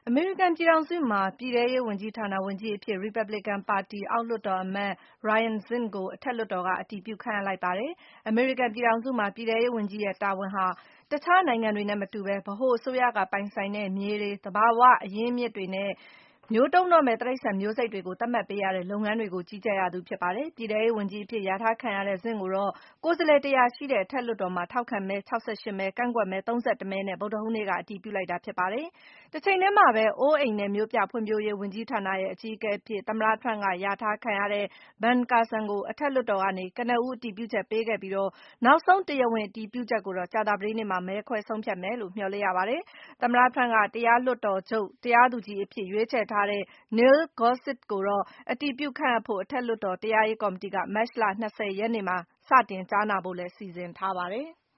အမေရိကန်ပြည်ထောင်စုမှာ ပြည်ထဲရေးဝန်ကြီးဌာနဝန်ကြီးအဖြစ် ရီပတ်ဘလစ်ကန်ပါတီအောက်လွှတ်တော်အမတ် Ryan Zinke ကို အထက်လွှတ်တော်က အတည်ပြုခန့်အပ်လိုက်ပါတယ်။ အမေရိကန်ပြည်ထောင်စုမှာ ပြည်ထဲရေးဝန်ကြီးရဲ့တာဝန်ဟာ တခြားနိုင်ငံတွေနဲ့မတူဘဲ ဗဟိုအစိုးရကပိုင်ဆိုင်တဲ့မြေတွေ၊ သဘာဝအရင်းအမြစ်တွေနဲ့ မျိုးတုန်းတော့မယ့် တိရစ္ဆာန်မျိုးစိတ်တွေကို သတ်မှတ်ပေးရတဲ့လုပ်ငန်းတွေကို ကြီးကြပ်ရသူဖြစ်ပါတယ်။ ပြည်ထဲရေးဝန်ကြီးအဖြစ် လျာထားခံရတဲ့ Zinke ကိုတော့ ကိုယ်စားလှယ် 100 ရှိတဲ့ အထက်လွှတ်တော်မှာ ထောက်ခံမဲ 68 မဲ၊ ကန့်ကွက်မဲ 31 မဲနဲ့ ဗုဒ္ဓဟူးနေ့က အတည်ပြုလိုက်တာဖြစ်ပါတယ်။ တချိန်တည်းမှာပဲ အိုးအိမ်နဲ့မြို့ပြဖွံ့ဖြိုးရေးဝန်ကြီးဌာနရဲ့အကြီးအကဲအဖြစ် သမ္မတ Trump က လျာထားခံရတဲ့ Ben Carson ကို အထက်လွှတ်တော်ကနေ ကနဦးအတည်ပြုချက်ပေးခဲ့ပြီး နောက်ဆုံး တရားဝင်အတည်ပြုချက်ကိုတော့ ကြာသပတေးနေ့မှာ မဲခွဲဆုံးဖြတ်မယ်လို့ မျှော်လင့်ရပါတယ်။ သမ္မတ Trump က တရားလွှတ်တော်ချုပ် တရားသူကြီးအဖြစ် ရွေးချယ်ထားတဲ့ Neil Gorsuch ကိုတော့ အတည်ပြုခန့်အပ်ဖို့ အထက်လွှတ်တော် တရားရေးကော်မတီက မတ်လ 20 ရက်နေ့မှာ စတင်ကြားနာဖို့လည်း စီစဉ်ထားပါတယ်။